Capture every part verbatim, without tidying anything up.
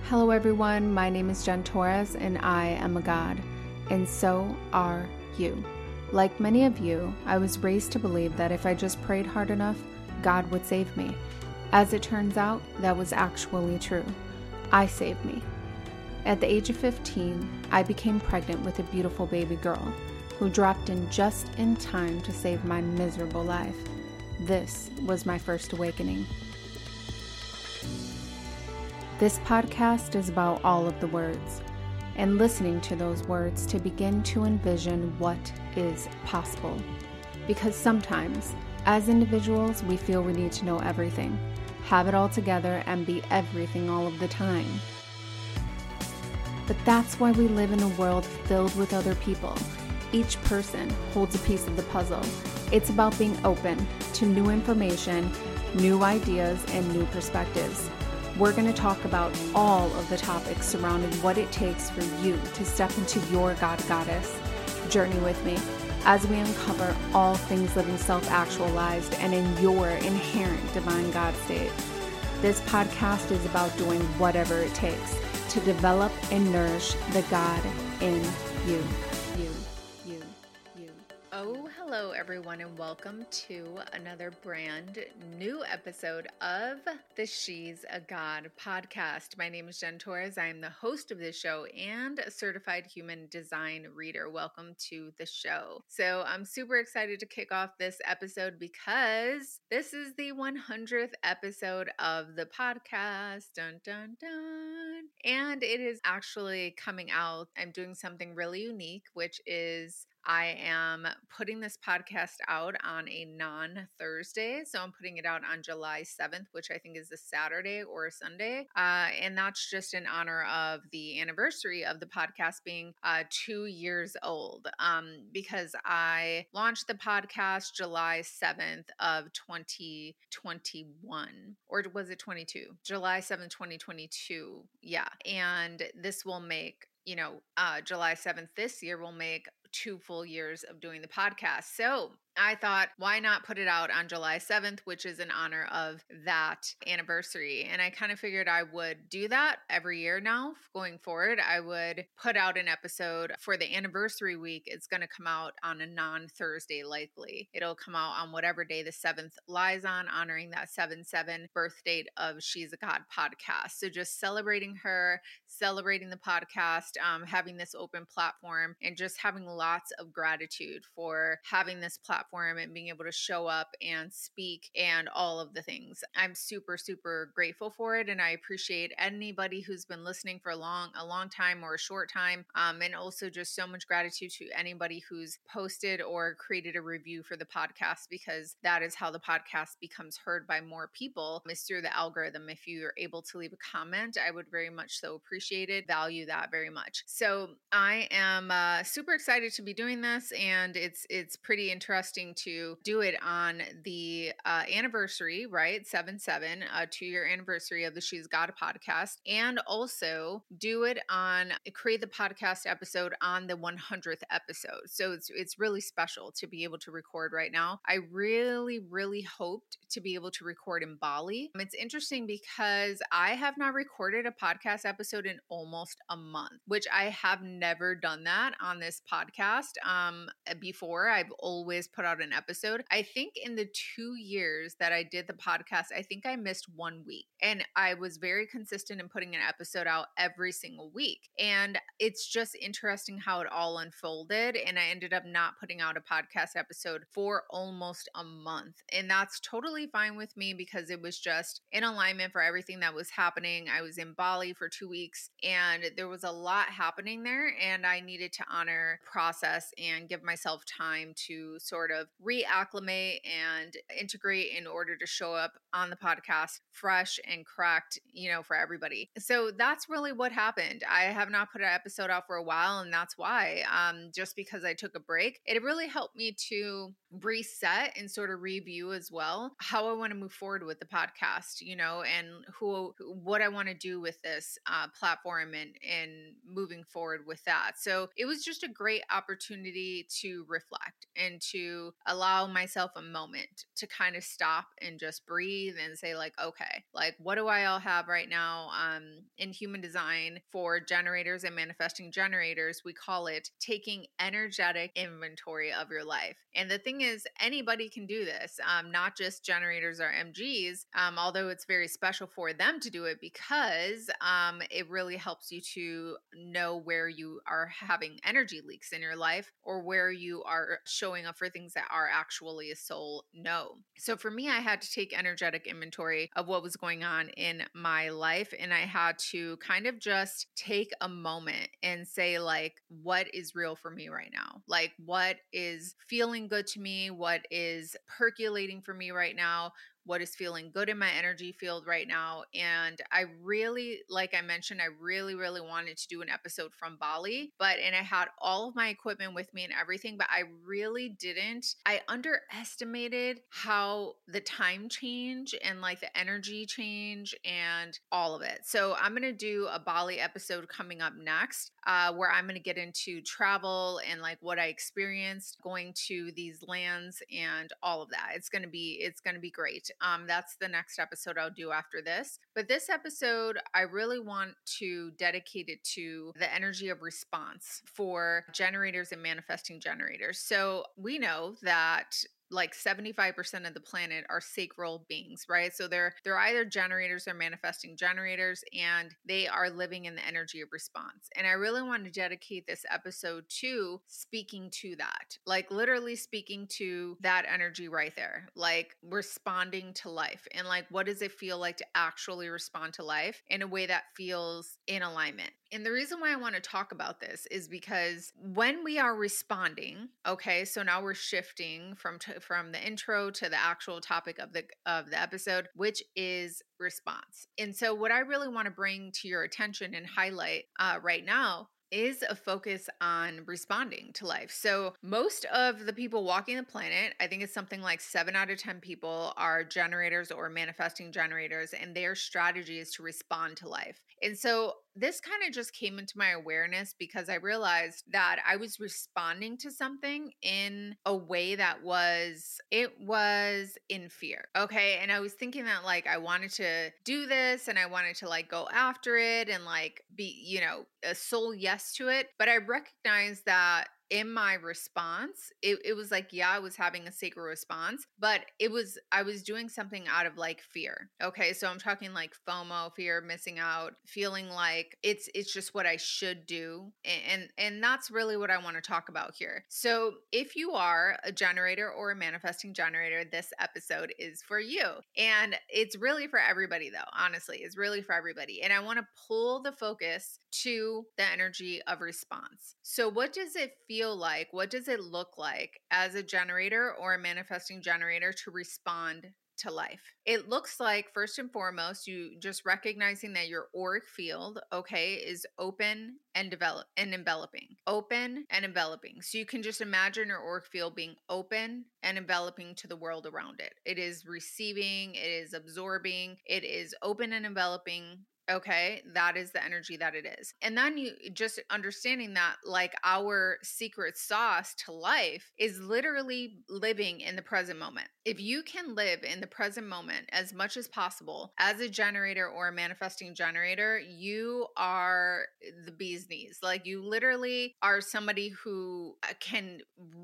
Hello everyone, my name is Jen Torres and I am a God, and so are you. Like many of you, I was raised to believe that if I just prayed hard enough, God would save me. As it turns out, that was actually true. I saved me. At the age of fifteen, I became pregnant with a beautiful baby girl who dropped in just in time to save my miserable life. This was my first awakening. This podcast is about all of the words and listening to those words to begin to envision what is possible. Because sometimes, as individuals, we feel we need to know everything, have it all together, and be everything all of the time. But that's why we live in a world filled with other people. Each person holds a piece of the puzzle. It's about being open to new information, new ideas, and new perspectives. We're going to talk about all of the topics surrounding what it takes for you to step into your God Goddess. Journey with me as we uncover all things living self-actualized and in your inherent divine God state. This podcast is about doing whatever it takes to develop and nourish the God in you. You, you, you. Oh, hello everyone, and welcome to another brand new episode of the She's a God podcast. My name is Jen Torres. I am the host of this show and a certified human design reader. Welcome to the show. So I'm super excited to kick off this episode because this is the one hundredth episode of the podcast. Dun, dun, dun. And it is actually coming out. I'm doing something really unique, which is I am putting this podcast out on a non-Thursday. So I'm putting it out on July seventh, which I think is a Saturday or a Sunday. Uh, and that's just in honor of the anniversary of the podcast being uh, two years old. Um, because I launched the podcast July seventh of twenty twenty-one. Or was it twenty-two? July seventh, twenty twenty-two. Yeah. And this will make, you know, uh, July seventh this year will make two full years of doing the podcast. So I thought, why not put it out on July seventh, which is in honor of that anniversary? And I kind of figured I would do that every year now going forward. I would put out an episode for the anniversary week. It's going to come out on a non-Thursday likely. It'll come out on whatever day the seventh lies on, honoring that seven seven birth date of She's a God podcast. So just celebrating her, celebrating the podcast, um, having this open platform, and just having lots of gratitude for having this platform and being able to show up and speak and all of the things. I'm super, super grateful for it. And I appreciate anybody who's been listening for a long, a long time or a short time. Um, and also just so much gratitude to anybody who's posted or created a review for the podcast, because that is how the podcast becomes heard by more people, is through the algorithm. If you are able to leave a comment, I would very much so appreciate it. Value that very much. So I am uh, super excited to be doing this, and it's it's pretty interesting to do it on the uh, anniversary, right? seven seven, a two year anniversary of the She's God podcast, and also do it on, create the podcast episode on the one hundredth episode. So it's, it's really special to be able to record right now. I really, really hoped to be able to record in Bali. It's interesting because I have not recorded a podcast episode in almost a month, which I have never done that on this podcast um, before. I've always put out an episode. I think in the two years that I did the podcast, I think I missed one week, and I was very consistent in putting an episode out every single week. And it's just interesting how it all unfolded. And I ended up not putting out a podcast episode for almost a month. And that's totally fine with me because it was just in alignment for everything that was happening. I was in Bali for two weeks and there was a lot happening there, and I needed to honor process and give myself time to sort of reacclimate and integrate in order to show up on the podcast fresh and cracked, you know, for everybody. So that's really what happened. I have not put an episode out for a while, and that's why, um, just because I took a break, it really helped me to reset and sort of review as well how I want to move forward with the podcast, you know, and who, what I want to do with this uh, platform and, and moving forward with that. So it was just a great opportunity to reflect and to allow myself a moment to kind of stop and just breathe and say like, okay, like what do I all have right now? Um, in human design for generators and manifesting generators, we call it taking energetic inventory of your life. And the thing is, anybody can do this, um, not just generators or M Gs, um, although it's very special for them to do it because um, it really helps you to know where you are having energy leaks in your life or where you are showing up for things that are actually a soul no. So for me, I had to take energetic inventory of what was going on in my life. And I had to kind of just take a moment and say, like, what is real for me right now? Like, what is feeling good to me? What is percolating for me right now? What is feeling good in my energy field right now? And I really, like I mentioned, I really, really wanted to do an episode from Bali, but, and I had all of my equipment with me and everything, but I really didn't, I underestimated how the time change and like the energy change and all of it. So I'm going to do a Bali episode coming up next, uh, where I'm going to get into travel and like what I experienced going to these lands and all of that. It's going to be, it's going to be great. Um, that's the next episode I'll do after this. But this episode, I really want to dedicate it to the energy of response for generators and manifesting generators. So we know that like seventy-five percent of the planet are sacral beings, right? So they're they're either generators or manifesting generators, and they are living in the energy of response. And I really want to dedicate this episode to speaking to that, like literally speaking to that energy right there, like responding to life. And like, what does it feel like to actually respond to life in a way that feels in alignment? And the reason why I want to talk about this is because when we are responding, okay, so now we're shifting from t- from the intro to the actual topic of the of the episode, which is response. And so what I really want to bring to your attention and highlight uh, right now is a focus on responding to life. So most of the people walking the planet, I think it's something like seven out of ten people are generators or manifesting generators, and their strategy is to respond to life. And so this kind of just came into my awareness because I realized that I was responding to something in a way that was, it was in fear. Okay. And I was thinking that like I wanted to do this and I wanted to like go after it and like be, you know, a soul yes to it. But I recognized that in my response, it, it was like, yeah, I was having a sacred response, but it was, I was doing something out of like fear. Okay. So I'm talking like FOMO, fear of missing out, feeling like it's, it's just what I should do. And, and, and that's really what I want to talk about here. So if you are a generator or a manifesting generator, this episode is for you. And it's really for everybody though, honestly, it's really for everybody. And I want to pull the focus to the energy of response. So what does it feel Feel like? What does it look like as a generator or a manifesting generator to respond to life? It looks like, first and foremost, you just recognizing that your auric field, okay, is open and develop and enveloping, open and enveloping. So you can just imagine your auric field being open and enveloping to the world around it. It is receiving, it is absorbing, it is open and enveloping. Okay, that is the energy that it is. And then you just understanding that like our secret sauce to life is literally living in the present moment. If you can live in the present moment as much as possible as a generator or a manifesting generator, you are the bee's knees. Like you literally are somebody who can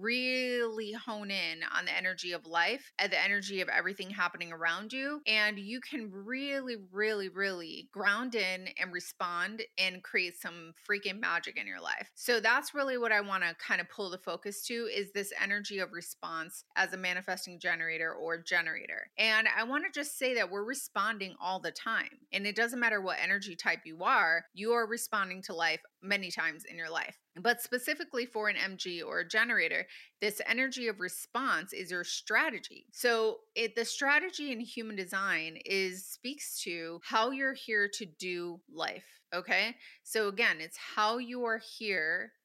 really hone in on the energy of life and the energy of everything happening around you. And you can really, really, really ground in and respond and create some freaking magic in your life. So that's really what I want to kind of pull the focus to is this energy of response as a manifesting generator or generator. And I want to just say that we're responding all the time. And it doesn't matter what energy type you are, you are responding to life many times in your life. But specifically for an M G or a generator, this energy of response is your strategy. So it, the strategy in human design is speaks to how you're here to do life. Okay. So again, it's how you are here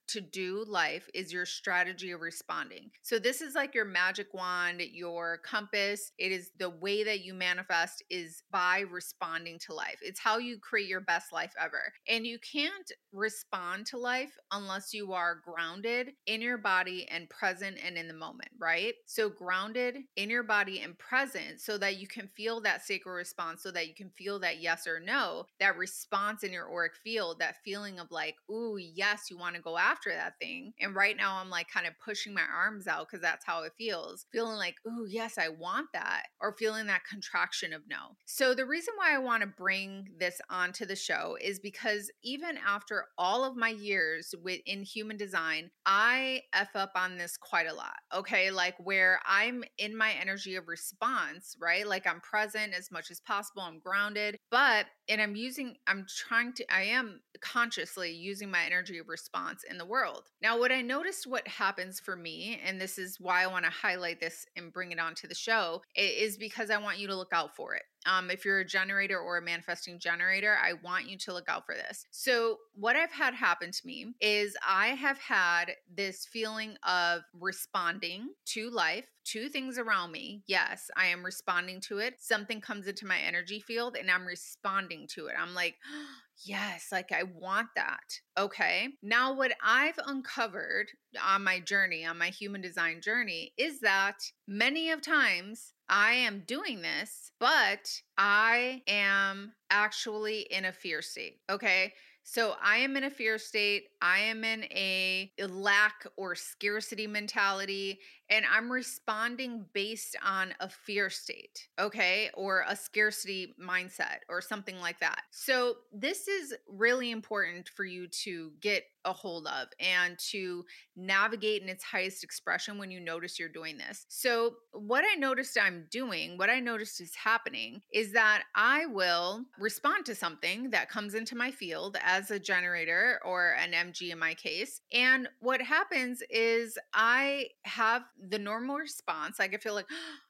to do life is your strategy of responding. So this is like your magic wand, your compass. It is the way that you manifest is by responding to life. It's how you create your best life ever. And you can't respond to life unless you are grounded in your body and present and in the moment, right? So grounded in your body and present so that you can feel that sacral response, so that you can feel that yes or no, that response in your auric field, that feeling of like, ooh, yes, you want to go after that thing. And right now I'm like kind of pushing my arms out because that's how it feels. Feeling like, ooh, yes, I want that, or feeling that contraction of no. So the reason why I want to bring this onto the show is because even after all of my years within human design, I F up on this quite a lot. Okay. Like where I'm in my energy of response, right? Like I'm present as much as possible. I'm grounded, but, and I'm using, I'm trying to, I am consciously using my energy of response in the world. Now, what I noticed what happens for me, and this is why I want to highlight this and bring it onto the show, is because I want you to look out for it. Um, if you're a generator or a manifesting generator, I want you to look out for this. So what I've had happen to me is I have had this feeling of responding to life, to things around me. Yes, I am responding to it. Something comes into my energy field and I'm responding to it. I'm like, yes, like I want that. Okay. Now, what I've uncovered on my journey, on my human design journey, is that many of times I am doing this, but I am actually in a fear state. Okay. So I am in a fear state. I am in a lack or scarcity mentality, and I'm responding based on a fear state, okay, or a scarcity mindset or something like that. So this is really important for you to get a hold of and to navigate in its highest expression when you notice you're doing this. So what I noticed I'm doing, what I noticed is happening is that I will respond to something that comes into my field as a generator or an M G in my case. And what happens is I have the normal response. Like I feel like,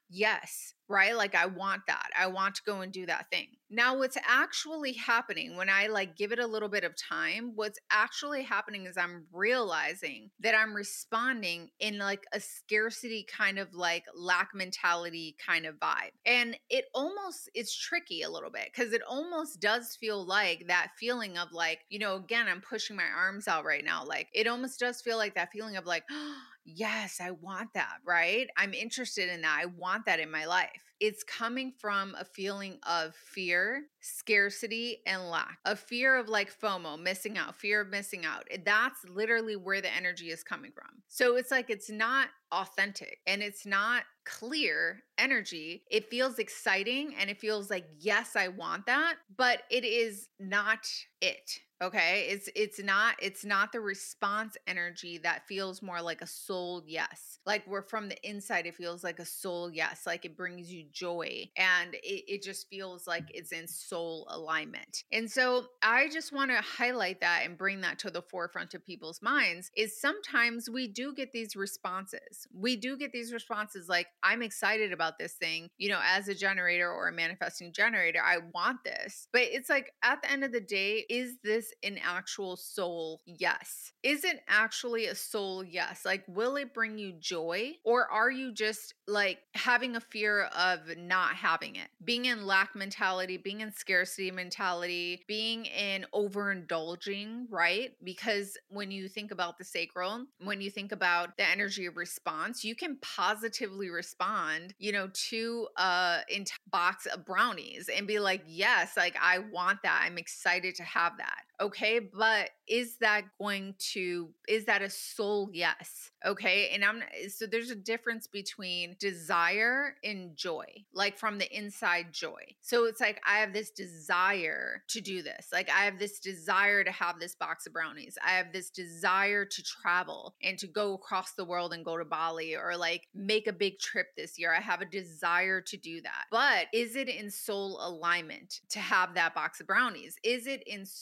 yes, right? Like I want that. I want to go and do that thing. Now, what's actually happening when I like give it a little bit of time, what's actually happening is I'm realizing that I'm responding in like a scarcity kind of like lack mentality kind of vibe. And it almost, it's tricky a little bit because it almost does feel like that feeling of like, you know, again, I'm pushing my arms out right now. Like it almost does feel like that feeling of like, oh, yes, I want that, right? I'm interested in that. I want that in my life. It's coming from a feeling of fear, scarcity, and lack. A fear of like FOMO, missing out, fear of missing out. That's literally where the energy is coming from. So it's like it's not authentic and it's not clear energy. It feels exciting and it feels like, yes, I want that, but it is not it. Okay. It's, it's not, it's not the response energy that feels more like a soul yes. Like we're from the inside, it feels like a soul yes. Like it brings you joy and it, it just feels like it's in soul alignment. And so I just want to highlight that and bring that to the forefront of people's minds is sometimes we do get these responses. We do get these responses like, I'm excited about this thing, you know, as a generator or a manifesting generator, I want this. But it's like at the end of the day, is this an actual soul yes? Is it actually a soul yes? Like, will it bring you joy? Or are you just like having a fear of not having it? Being in lack mentality, being in scarcity mentality, being in overindulging, right? Because when you think about the sacral, when you think about the energy of response, you can positively respond, you know, to a box of brownies and be like, yes, like I want that. I'm excited to have that. Okay. But is that going to, is that a soul yes? Okay. And I'm, so there's a difference between desire and joy, like from the inside joy. So it's like, I have this desire to do this. Like I have this desire to have this box of brownies. I have this desire to travel and to go across the world and go to Bali or like make a big trip this year. I have a desire to do that. But is it in soul alignment to have that box of brownies? Is it in soul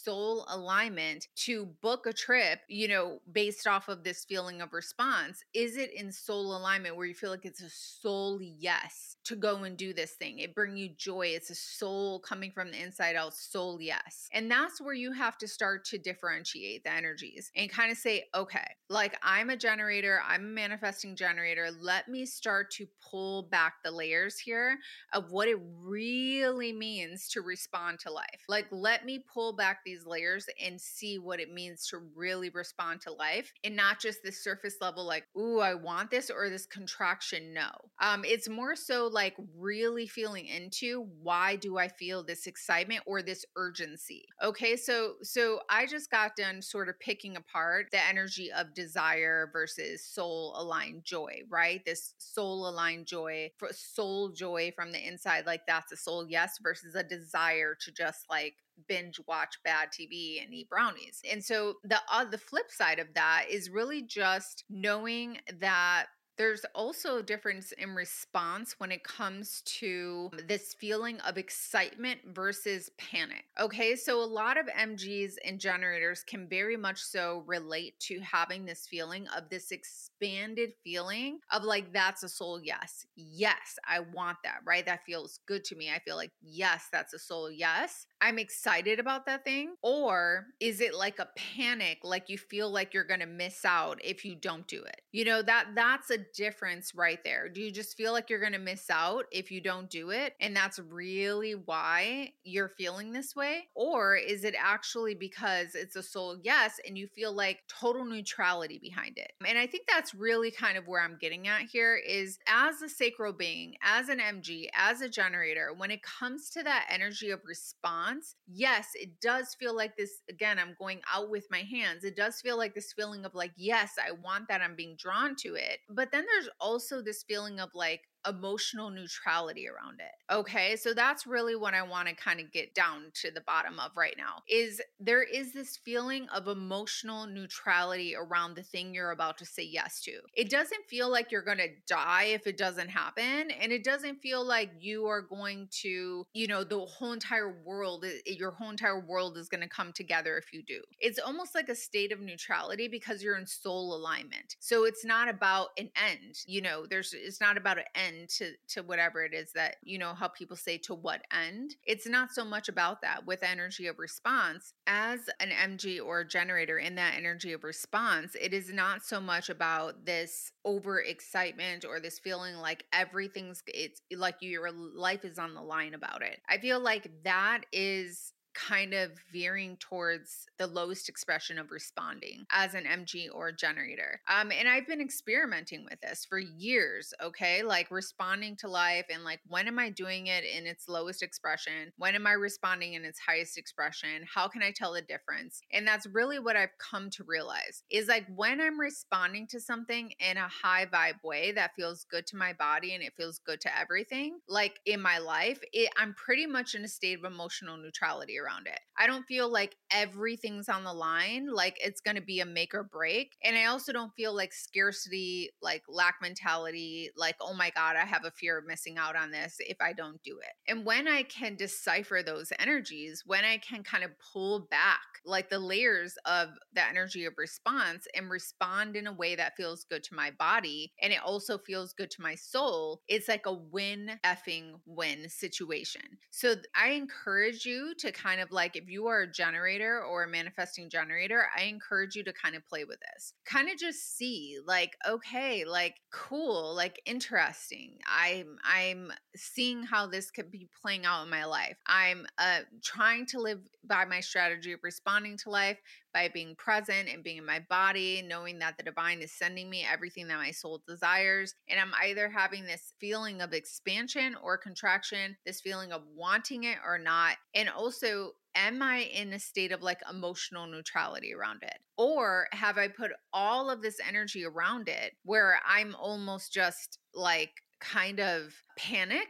soul alignment to book a trip, you know, based off of this feeling of response? Is it in soul alignment where you feel like it's a soul yes to go and do this thing? It brings you joy. It's a soul coming from the inside out, soul yes. And that's where you have to start to differentiate the energies and kind of say, okay, like I'm a generator, I'm a manifesting generator. Let me start to pull back the layers here of what it really means to respond to life. Like, let me pull back these layers and see what it means to really respond to life, and not just this surface level, like, ooh, I want this, or this contraction. No. Um, it's more so like really feeling into, why do I feel this excitement or this urgency? Okay, so so I just got done sort of picking apart the energy of desire versus soul aligned joy, right? This soul aligned joy, soul joy from the inside, like that's a soul yes, versus a desire to just like binge watch bad T V and eat brownies. And so the uh, the flip side of that is really just knowing that there's also a difference in response when it comes to this feeling of excitement versus panic. Okay, so a lot of M Gs and generators can very much so relate to having this feeling of this expanded feeling of like, that's a soul yes. Yes, I want that, right? That feels good to me. I feel like, yes, that's a soul yes. I'm excited about that thing. Or is it like a panic, like you feel like you're going to miss out if you don't do it? You know, that that's a difference right there. Do you just feel like you're going to miss out if you don't do it, and that's really why you're feeling this way? Or is it actually because it's a soul yes and you feel like total neutrality behind it? And I think that's really kind of where I'm getting at here is, as a sacral being, as an M G, as a generator, when it comes to that energy of response, yes, it does feel like this. Again, I'm going out with my hands. It does feel like this feeling of like, yes, I want that. I'm being drawn to it. But then there's also this feeling of like emotional neutrality around it. Okay, so that's really what I want to kind of get down to the bottom of right now, is there is this feeling of emotional neutrality around the thing you're about to say yes to. It doesn't feel like you're going to die if it doesn't happen, and it doesn't feel like you are going to, you know, the whole entire world, your whole entire world is going to come together if you do. It's almost like a state of neutrality because you're in soul alignment. So it's not about an end, you know, there's it's not about an end to to whatever it is that, you know, how people say to what end. It's not so much about that. With energy of response, as an M G or a generator in that energy of response, it is not so much about this over excitement or this feeling like everything's, it's like your life is on the line about it. I feel like that is kind of veering towards the lowest expression of responding as an M G or a generator. Um, and I've been experimenting with this for years, okay? Like responding to life and like, when am I doing it in its lowest expression? When am I responding in its highest expression? How can I tell the difference? And that's really what I've come to realize is like, when I'm responding to something in a high vibe way that feels good to my body and it feels good to everything, like in my life, it, I'm pretty much in a state of emotional neutrality around it. I don't feel like everything's on the line, like it's going to be a make or break. And I also don't feel like scarcity, like lack mentality, like, oh my God, I have a fear of missing out on this if I don't do it. And when I can decipher those energies, when I can kind of pull back like the layers of the energy of response and respond in a way that feels good to my body, and it also feels good to my soul, it's like a win effing win situation. So I encourage you to kind of like, if you are a generator or a manifesting generator, I encourage you to kind of play with this. Kind of just see like, okay, like cool, like interesting. I'm I'm seeing how this could be playing out in my life. I'm uh trying to live by my strategy of responding to life by being present and being in my body, knowing that the divine is sending me everything that my soul desires. And I'm either having this feeling of expansion or contraction, this feeling of wanting it or not. And also, am I in a state of like emotional neutrality around it? Or have I put all of this energy around it where I'm almost just like kind of panicked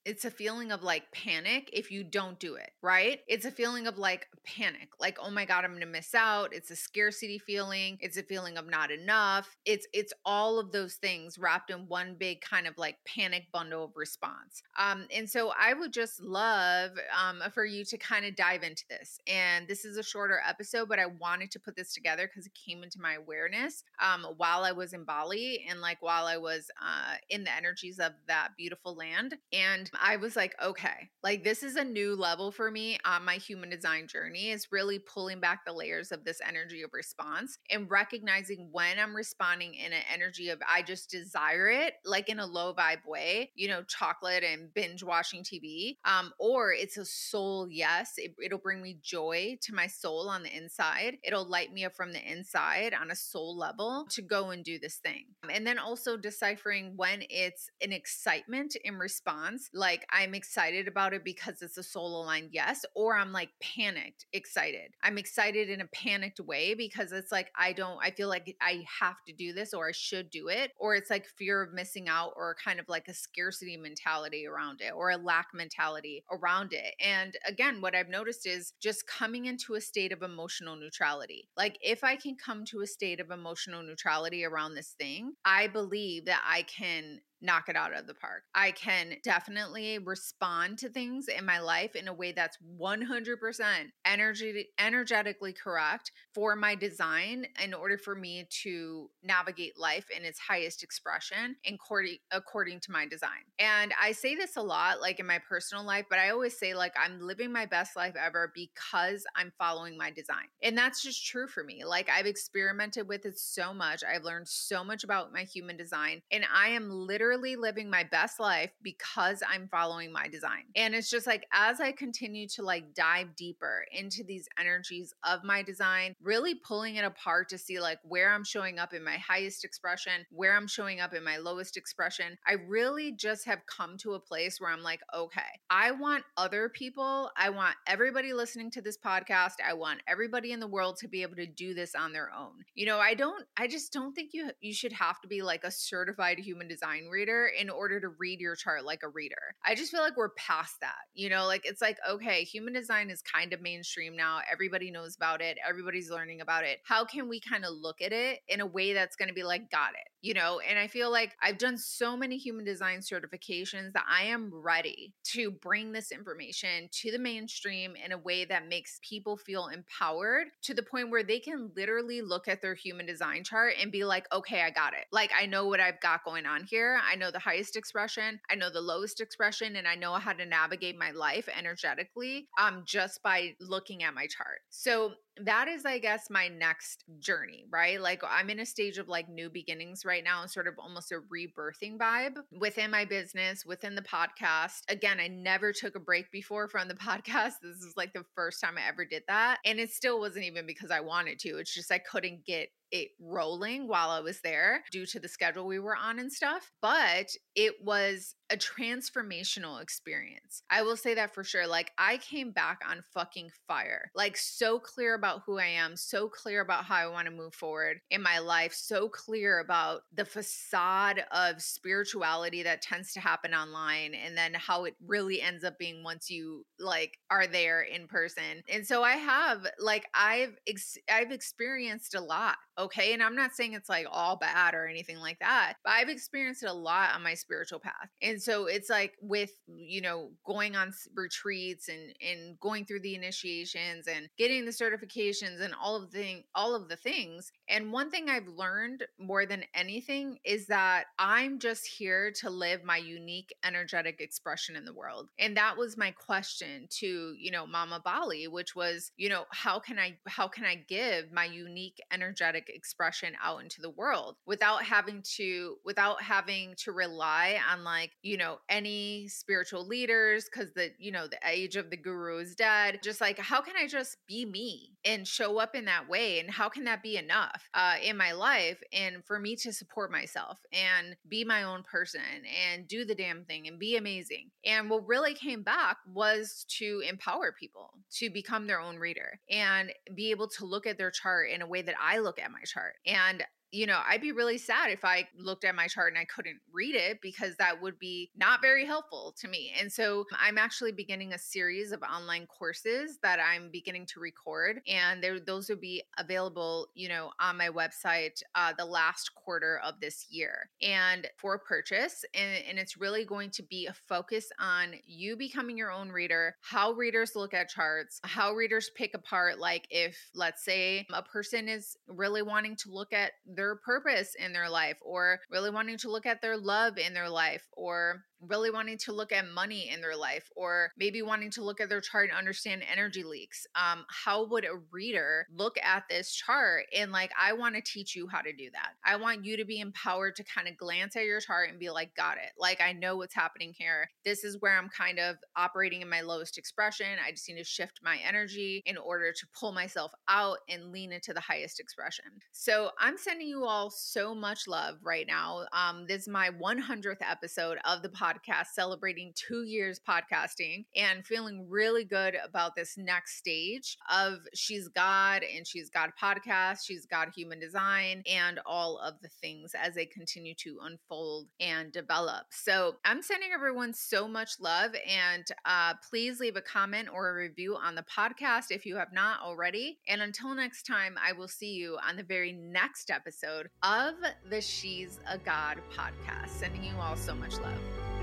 It's a feeling of like panic if you don't do it, right? It's a feeling of like panic, like, oh my God, I'm going to miss out. It's a scarcity feeling. It's a feeling of not enough. It's, it's all of those things wrapped in one big kind of like panic bundle of response. Um, and so I would just love um, for you to kind of dive into this. And this is a shorter episode, but I wanted to put this together because it came into my awareness um, while I was in Bali and like while I was uh, in the energies of that beautiful land. And I was like, okay, like this is a new level for me on my human design journey. It's really pulling back the layers of this energy of response and recognizing when I'm responding in an energy of I just desire it, like in a low vibe way, you know, chocolate and binge watching T V, um, or it's a soul yes. It, it'll bring me joy to my soul on the inside. It'll light me up from the inside on a soul level to go and do this thing. And then also deciphering when it's an excitement in response, like I'm excited about it because it's a soul aligned yes, or I'm like panicked, excited. I'm excited in a panicked way because it's like, I don't, I feel like I have to do this or I should do it, or it's like fear of missing out or kind of like a scarcity mentality around it or a lack mentality around it. And again, what I've noticed is just coming into a state of emotional neutrality. Like if I can come to a state of emotional neutrality around this thing, I believe that I can knock it out of the park. I can definitely respond to things in my life in a way that's one hundred percent energy, energetically correct for my design in order for me to navigate life in its highest expression according, according to my design. And I say this a lot, like in my personal life, but I always say like I'm living my best life ever because I'm following my design. And that's just true for me. Like I've experimented with it so much. I've learned so much about my human design, and I am literally living my best life because I'm following my design. And it's just like, as I continue to like dive deeper into these energies of my design, really pulling it apart to see like where I'm showing up in my highest expression, where I'm showing up in my lowest expression, I really just have come to a place where I'm like, okay, I want other people, I want everybody listening to this podcast, I want everybody in the world to be able to do this on their own. You know, I don't, I just don't think you, you should have to be like a certified human design reader in order to read your chart like a reader. I just feel like we're past that. You know, like it's like, okay, human design is kind of mainstream now. Everybody knows about it. Everybody's learning about it. How can we kind of look at it in a way that's going to be like, got it, you know? And I feel like I've done so many human design certifications that I am ready to bring this information to the mainstream in a way that makes people feel empowered to the point where they can literally look at their human design chart and be like, okay, I got it. Like, I know what I've got going on here. I know the highest expression, I know the lowest expression, and I know how to navigate my life energetically um, just by looking at my chart. So that is, I guess, my next journey, right? Like I'm in a stage of like new beginnings right now and sort of almost a rebirthing vibe within my business, within the podcast. Again, I never took a break before from the podcast. This is like the first time I ever did that. And it still wasn't even because I wanted to. It's just I couldn't get it rolling while I was there due to the schedule we were on and stuff. But it was a transformational experience. I will say that for sure. Like I came back on fucking fire, like so clear about who I am, so clear about how I want to move forward in my life, so clear about the facade of spirituality that tends to happen online and then how it really ends up being once you like are there in person. And so I have like I've ex- I've experienced a lot. Okay. And I'm not saying it's like all bad or anything like that, but I've experienced it a lot on my spiritual path. And so it's like with, you know, going on retreats and, and going through the initiations and getting the certifications and all of the thing, all of the things. And one thing I've learned more than anything is that I'm just here to live my unique energetic expression in the world. And that was my question to, you know, Mama Bali, which was, you know, how can I, how can I give my unique energetic expression out into the world without having to, without having to rely on like, you know, any spiritual leaders, because the, you know, the age of the guru is dead. Just like, how can I just be me and show up in that way? And how can that be enough uh, in my life? And for me to support myself and be my own person and do the damn thing and be amazing. And what really came back was to empower people to become their own reader and be able to look at their chart in a way that I look at my chart. And you know, I'd be really sad if I looked at my chart and I couldn't read it, because that would be not very helpful to me. And so I'm actually beginning a series of online courses that I'm beginning to record, and those will be available, you know, on my website uh, the last quarter of this year and for purchase. And, and it's really going to be a focus on you becoming your own reader, how readers look at charts, how readers pick apart, like if, let's say, a person is really wanting to look at their purpose in their life, or really wanting to look at their love in their life, or really wanting to look at money in their life, or maybe wanting to look at their chart and understand energy leaks. Um, how would a reader look at this chart? And like, I want to teach you how to do that. I want you to be empowered to kind of glance at your chart and be like, got it. Like, I know what's happening here. This is where I'm kind of operating in my lowest expression. I just need to shift my energy in order to pull myself out and lean into the highest expression. So I'm sending you all so much love right now. Um, this is my one hundredth episode of the podcast. podcast, celebrating two years podcasting, and feeling really good about this next stage of She's God, and She's God podcast, She's God Human Design, and all of the things as they continue to unfold and develop. So I'm sending everyone so much love, and uh, please leave a comment or a review on the podcast if you have not already. And until next time, I will see you on the very next episode of the She's a God podcast. Sending you all so much love.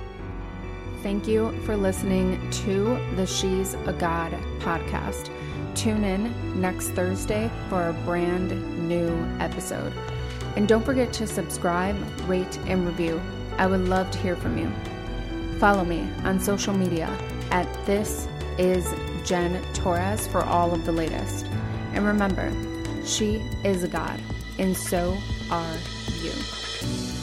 Thank you for listening to the She's a God podcast. Tune in next Thursday for a brand new episode. And don't forget to subscribe, rate, and review. I would love to hear from you. Follow me on social media at This Is Jen Torres for all of the latest. And remember, she is a God, and so are you.